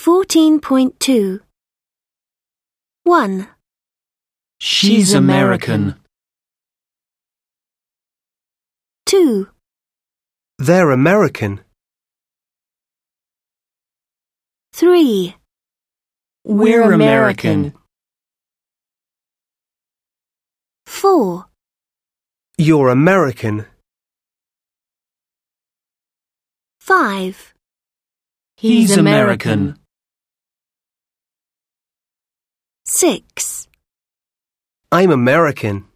14.2 1. She's American. 2. They're American. 3. We're American. 4. You're American. 5. He's American. 6. I'm American.